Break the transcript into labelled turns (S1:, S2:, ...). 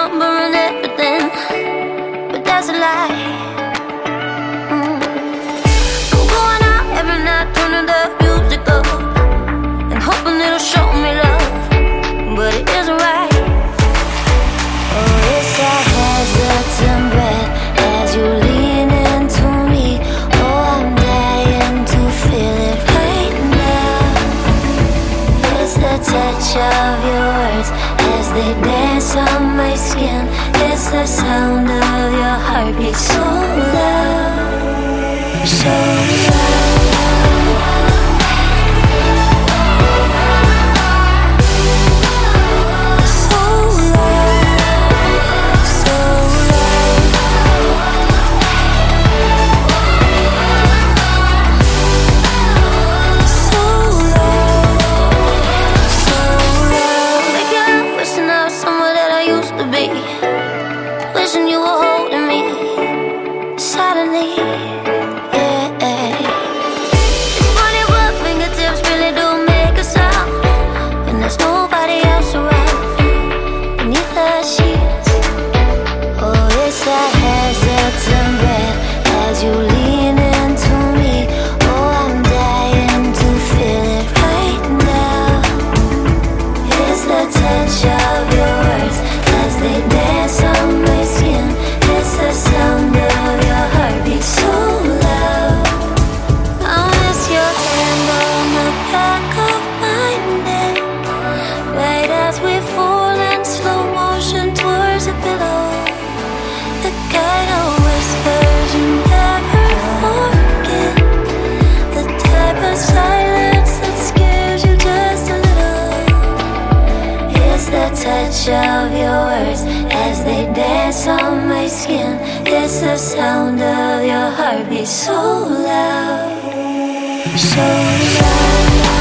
S1: number and everything, but that's a lie. I'm going out every night, turning the music up and hoping it'll show me love, but it isn't right. Oh, it's a hesitant breath as you lean into me. Oh, I'm dying to feel it right now. It's the touch of your words as they dance on my skin. It's the sound of your heartbeat so loud, so loud. Wishing you were holding me silently, yeah. It's funny what fingertips really do make a sound when there's nobody else around beneath the sheets. Oh, it's that hesitant breath as you lean into me. Oh, I'm dying to feel it right now. It's the touch of your words as they dance on my skin. It's the sound of your heartbeat so loud. I miss your hand on the back of my neck, right as we fall in slow motion towards a pillow. The kind of whispers you never forget, the type of silence that scares you just a little. It's the touch of your words as they dance on my skin. It's the sound of your heartbeat so loud, so loud.